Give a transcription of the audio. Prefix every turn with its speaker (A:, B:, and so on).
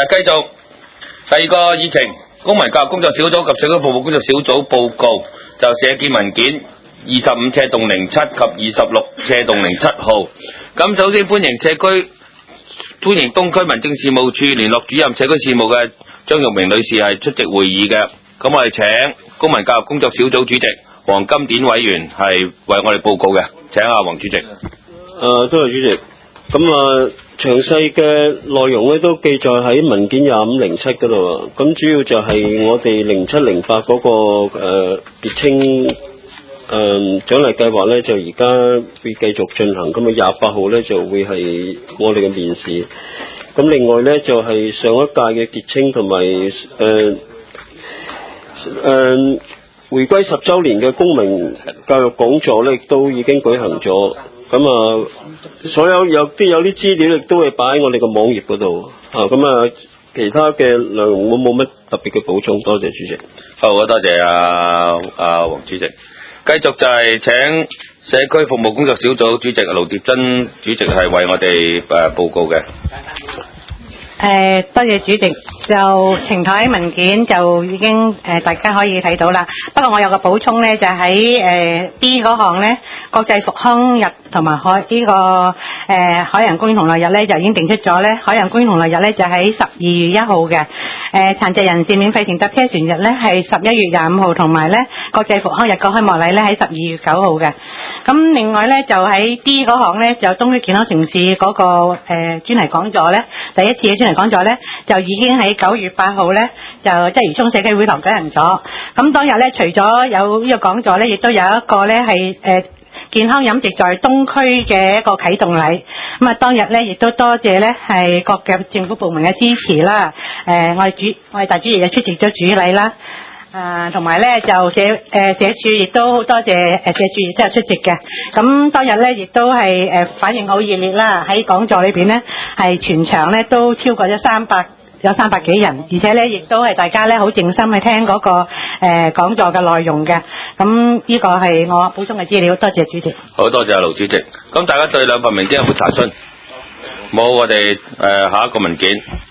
A: 繼續第二個議程，公民教育工作小組及社區服務工作小組報告就社建文件25/07及26/07號。咁首先歡迎東區民政事務處聯絡主任社區事務嘅張玉明女士係出席會議嘅。咁我哋請公民教育工作小組主席黃金典委員係為我哋報告嘅，請黃主席。
B: 多謝主席。咁詳細嘅內容咧都記載喺文件25/07嗰度。咁主要就係我哋07/08嗰個傑青獎勵計劃咧，就而家會繼續進行。咁28號咧就會係我哋嘅面試。咁另外咧就係上一屆嘅傑青同埋回歸10週年嘅公民教育講座咧，亦都已經舉行咗。咁所有有啲資料亦都會擺喺我哋個網頁嗰度。其他嘅內容我冇乜特別嘅補充。多謝主席。
A: 好，多謝黃主席。繼續就係請社區服務工作小組主席盧蝶珍主席係為我哋報告嘅。
C: 多謝主席。就呈台文件就已經大家可以睇到啦。不過我有個補充呢，就喺B 嗰項呢，國際復康日同埋海洋公園同樂日呢，就已經定出咗呢。海洋公園同樂日呢，就喺12月1號嘅。殘疾人士免費乘搭車船日呢，係11月25號，同埋呢國際復康日個開幕禮呢，喺12月9號嘅。咁另外呢，就喺 D 嗰項呢，就東區健康城市嗰個專題講座呢，第一次嘅專題講座呢，就已經喺9月8號咧，就鰂魚涌社區會堂舉行咗。咁當日咧，除咗有呢個講座咧，亦都有一個咧係健康飲食在東區嘅一個啟動禮。咁當日咧，亦都多謝咧係各嘅政府部門嘅支持啦。我哋大主席又出席咗主禮啦。同埋咧就社署亦都好多謝社署亦都有出席嘅。咁當日咧亦都係反應好熱烈啦。喺講座裏邊咧係全場咧都超過咗有300幾人，而且咧亦都係大家咧好靜心去聽嗰個講座嘅內容嘅。咁呢個係我補充嘅資料，多謝主席。
A: 好，多謝盧主席。咁大家對兩份文件有冇查詢？冇，我哋下一個文件。